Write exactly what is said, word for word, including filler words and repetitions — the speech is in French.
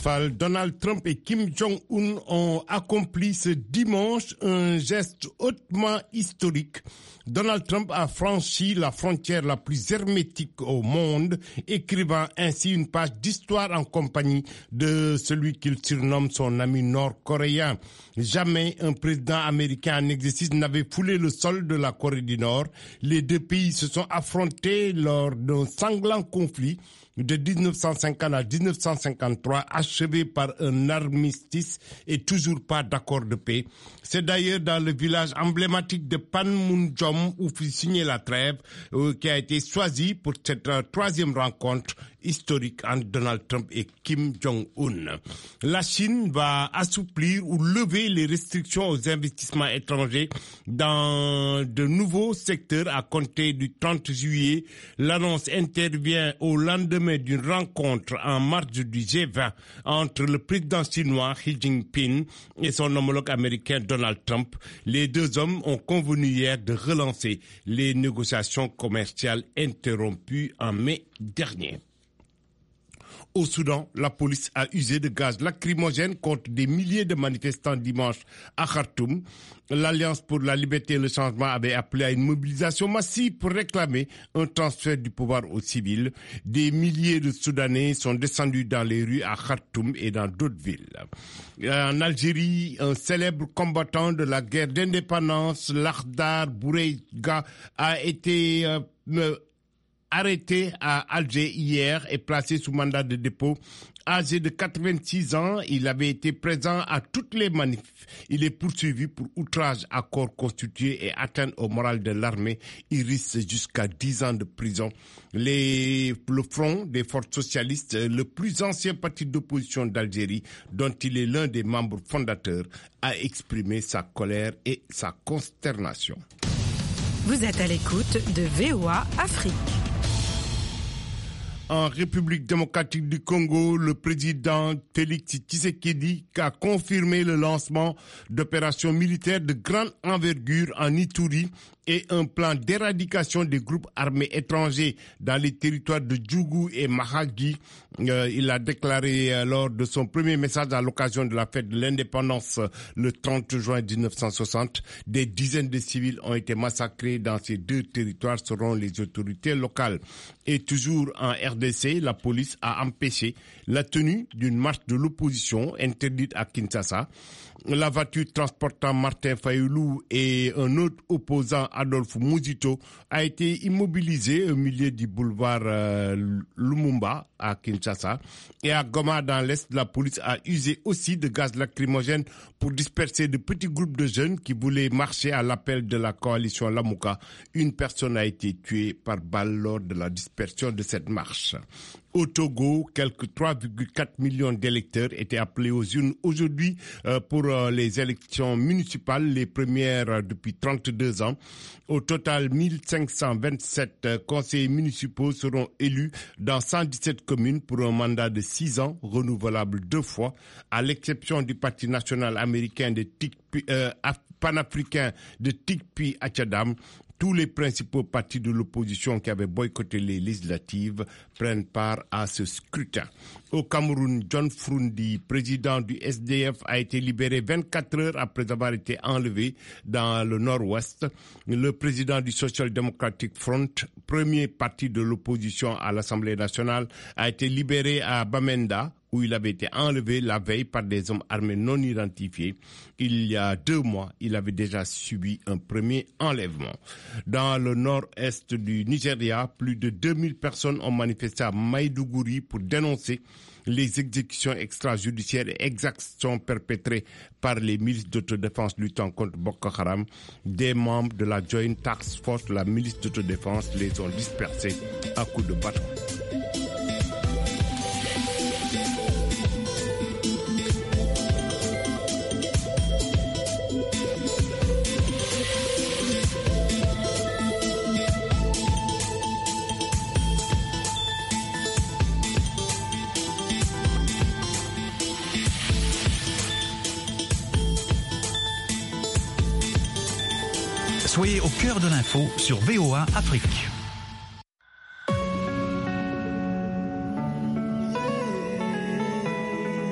Fall, Donald Trump et Kim Jong-un ont accompli ce dimanche un geste hautement historique. Donald Trump a franchi la frontière la plus hermétique au monde, écrivant ainsi une page d'histoire en compagnie de celui qu'il surnomme son ami nord-coréen. Jamais un président américain en exercice n'avait foulé le sol de la Corée du Nord. Les deux pays se sont affrontés lors d'un sanglant conflit de dix-neuf cent cinquante à dix-neuf cent cinquante-trois, achevé par un armistice et toujours pas d'accord de paix. C'est d'ailleurs dans le village emblématique de Panmunjom où fut signée la trêve euh, qui a été choisi pour cette euh, troisième rencontre historique entre Donald Trump et Kim Jong-un. La Chine va assouplir ou lever les restrictions aux investissements étrangers dans de nouveaux secteurs à compter du trente juillet. L'annonce intervient au lendemain d'une rencontre en marge du G vingt entre le président chinois Xi Jinping et son homologue américain Donald Trump. Les deux hommes ont convenu hier de relancer les négociations commerciales interrompues en mai dernier. Au Soudan, la police a usé de gaz lacrymogène contre des milliers de manifestants dimanche à Khartoum. L'Alliance pour la liberté et le changement avait appelé à une mobilisation massive pour réclamer un transfert du pouvoir aux civils. Des milliers de Soudanais sont descendus dans les rues à Khartoum et dans d'autres villes. En Algérie, un célèbre combattant de la guerre d'indépendance, Lakhdar Bourguiba, a été euh, arrêté à Alger hier et placé sous mandat de dépôt. Âgé de quatre-vingt-six ans, il avait été présent à toutes les manifs. Il est poursuivi pour outrage à corps constitué et atteinte au moral de l'armée. Il risque jusqu'à dix ans de prison. Les, le Front des forces socialistes, le plus ancien parti d'opposition d'Algérie, dont il est l'un des membres fondateurs, a exprimé sa colère et sa consternation. Vous êtes à l'écoute de V O A Afrique. En République démocratique du Congo, le président Félix Tshisekedi a confirmé le lancement d'opérations militaires de grande envergure en Ituri et un plan d'éradication des groupes armés étrangers dans les territoires de Djougou et Mahagi. Euh, il a déclaré euh, lors de son premier message à l'occasion de la fête de l'indépendance euh, le trente juin dix-neuf cent soixante. Des dizaines de civils ont été massacrés dans ces deux territoires selon les autorités locales. Et toujours en R D C, la police a empêché la tenue d'une marche de l'opposition interdite à Kinshasa. La voiture transportant Martin Fayoulou et un autre opposant, Adolphe Muzito, a été immobilisée au milieu du boulevard euh, Lumumba à Kinshasa. Et à Goma, dans l'Est, la police a usé aussi de gaz lacrymogène pour disperser de petits groupes de jeunes qui voulaient marcher à l'appel de la coalition Lamuka. Une personne a été tuée par balle lors de la dispersion de cette marche. Au Togo, quelques trois virgule quatre millions d'électeurs étaient appelés aux urnes aujourd'hui euh, pour euh, les élections municipales, les premières euh, depuis trente-deux ans. Au total, mille cinq cent vingt-sept euh, conseillers municipaux seront élus dans cent dix-sept communes pour un mandat de six ans, renouvelable deux fois, à l'exception du Parti national américain de Tikpi, euh, panafricain de Tikpi Achadam. Tous les principaux partis de l'opposition qui avaient boycotté les législatives prennent part à ce scrutin. Au Cameroun, John Frundi, président du S D F, a été libéré vingt-quatre heures après avoir été enlevé dans le nord-ouest. Le président du Social Democratic Front, premier parti de l'opposition à l'Assemblée nationale, a été libéré à Bamenda, où il avait été enlevé la veille par des hommes armés non identifiés. Il y a deux mois, il avait déjà subi un premier enlèvement. Dans le nord-est du Nigeria, plus de deux mille personnes ont manifesté à Maïdougouri pour dénoncer les exécutions extrajudiciaires et exactions perpétrées par les milices d'autodéfense luttant contre Boko Haram. Des membres de la Joint Task Force, la milice d'autodéfense, les ont dispersés à coups de bâton. Soyez au cœur de l'info sur V O A Afrique.